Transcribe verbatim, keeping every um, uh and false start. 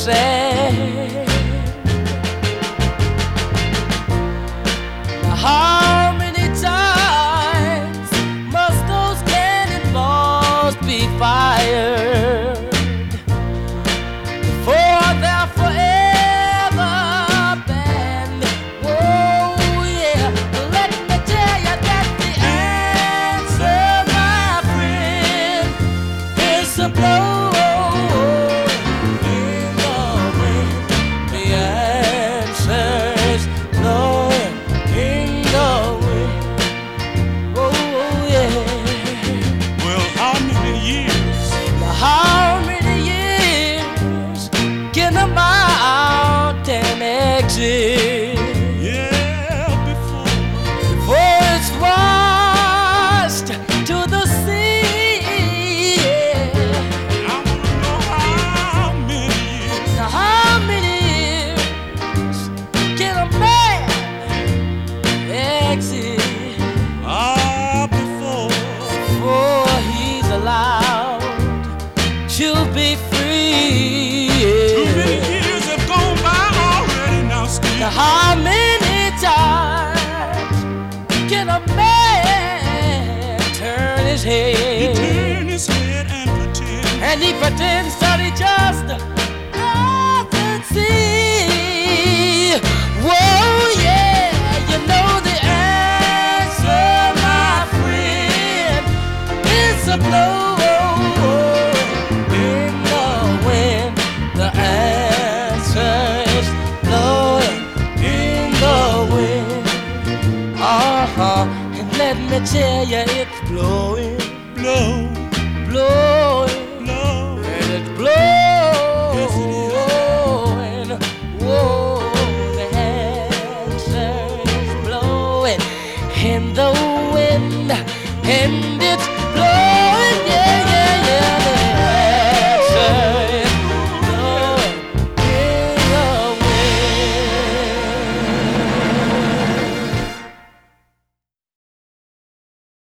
sand. How many times must those cannonballs be fired before they're forever banned? Oh yeah, let me tell you that the answer, my friend, is a blow. How many years can a mountain exist? Yeah, before Before it's washed to the sea. I wanna know how many years. Now how many years can a man exist? Ah, before Before he's allowed to be free. too many years have gone by already now, Steve. Now how many times can a man turn his He head? turn his head and pretend. And he pretends that he just doesn't see. Whoa, yeah, you know the answer, my friend, is a blow. The answer is blowing in the wind. Uh-huh. And let me tell you, it's blowing, Blow, blowing.